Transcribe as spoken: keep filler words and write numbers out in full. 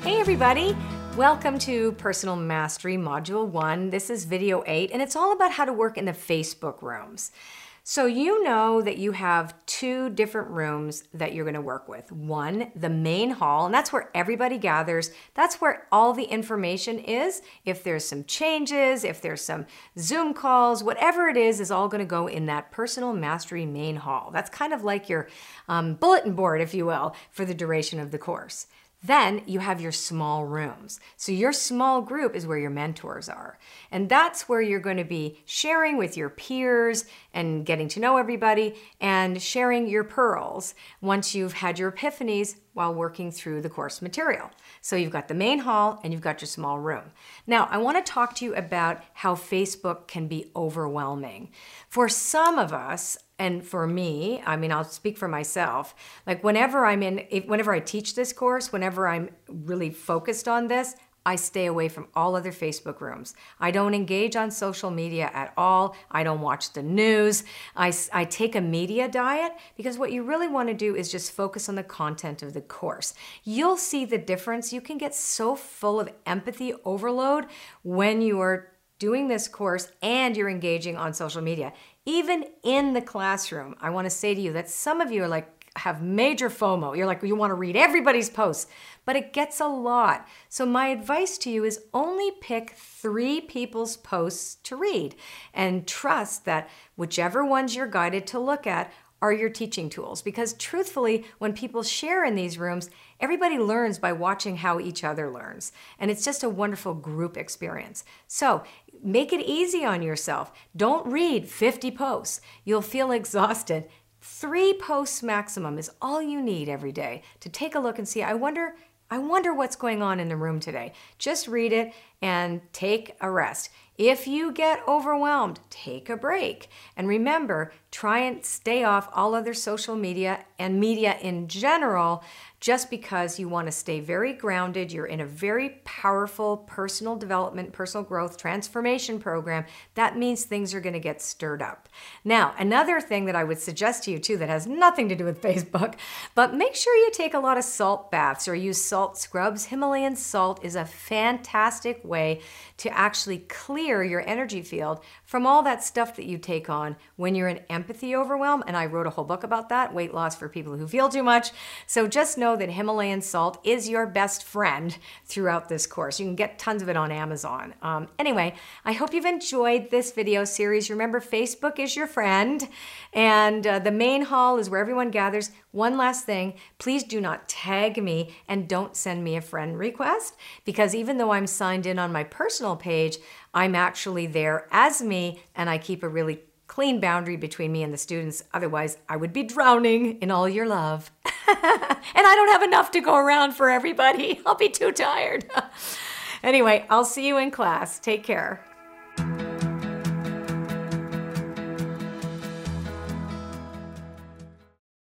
Hey everybody! Welcome to Personal Mastery Module one. This is video eight, and it's all about how to work in the Facebook rooms. So you know that you have two different rooms that you're going to work with. One, the main hall, and that's where everybody gathers. That's where all the information is. If there's some changes, if there's some Zoom calls, whatever it is, is all going to go in that Personal Mastery main hall. That's kind of like your um, bulletin board, if you will, for the duration of the course. Then you have your small rooms. So your small group is where your mentors are. And that's where you're going to be sharing with your peers and getting to know everybody and sharing your pearls once you've had your epiphanies while working through the course material. So you've got the main hall and you've got your small room. Now, I want to talk to you about how Facebook can be overwhelming. For some of us, and for me, I mean, I'll speak for myself, like whenever I'm in, if, whenever I teach this course, whenever I'm really focused on this, I stay away from all other Facebook rooms. I don't engage on social media at all. I don't watch the news. I, I take a media diet because what you really want to do is just focus on the content of the course. You'll see the difference. You can get so full of empathy overload when you are doing this course and you're engaging on social media. Even in the classroom, I want to say to you that some of you are like, have major FOMO. You're like, you want to read everybody's posts, but it gets a lot. So my advice to you is only pick three people's posts to read and trust that whichever ones you're guided to look at are your teaching tools. Because truthfully, when people share in these rooms, everybody learns by watching how each other learns. And it's just a wonderful group experience. So make it easy on yourself. Don't read fifty posts. You'll feel exhausted. Three posts maximum is all you need every day to take a look and see, I wonder, I wonder what's going on in the room today. Just read it and take a rest. If you get overwhelmed, take a break. And remember, try and stay off all other social media and media in general, just because you want to stay very grounded. You're in a very powerful personal development, personal growth, transformation program. That means things are going to get stirred up. Now, another thing that I would suggest to you too that has nothing to do with Facebook, but make sure you take a lot of salt baths or use salt scrubs. Himalayan salt is a fantastic way to actually clear your energy field from all that stuff that you take on when you're in empathy overwhelm. And I wrote a whole book about that, weight loss for people who feel too much. So just know that Himalayan salt is your best friend throughout this course. You can get tons of it on Amazon. Um, anyway, I hope you've enjoyed this video series. Remember, Facebook is your friend, and uh, the main hall is where everyone gathers. One last thing, please do not tag me and don't send me a friend request, because even though I'm signed in on my personal page, I'm actually there as me, and I keep a really clean boundary between me and the students. Otherwise, I would be drowning in all your love. And I don't have enough to go around for everybody. I'll be too tired. Anyway, I'll see you in class. Take care.